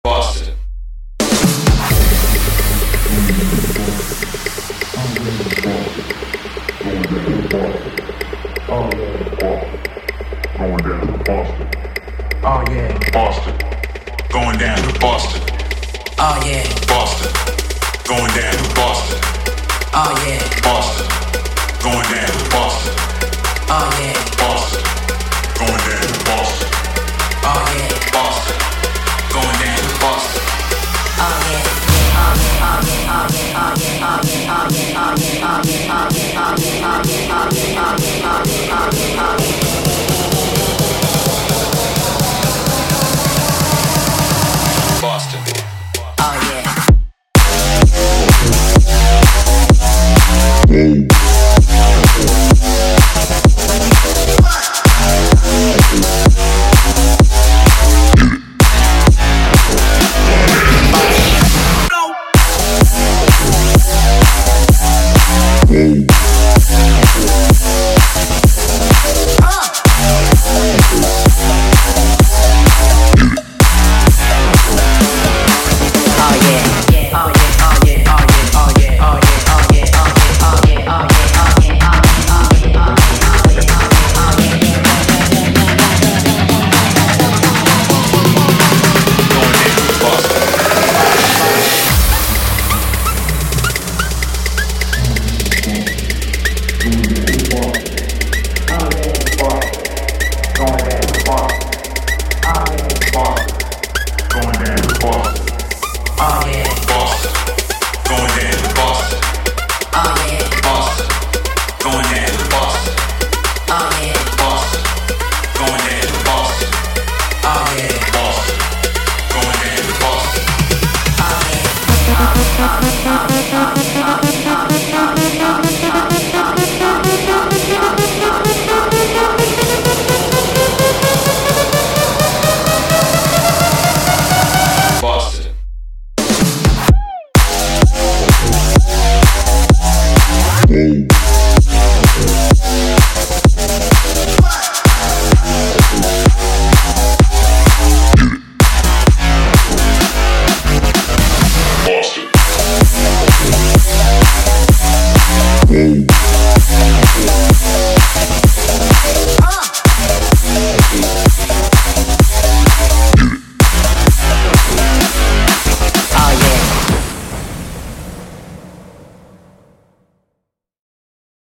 Boston. Oh yeah. Boston. Going down to Boston. Oh yeah. Boston. Going down to Boston. Oh yeah. Boston. Going down to Boston. Oh yeah. Boston. Going down to Boston. Oh yeah. Boston. Going down to Boston. Oh yeah. Boston. Oh yeah. Oh yeah.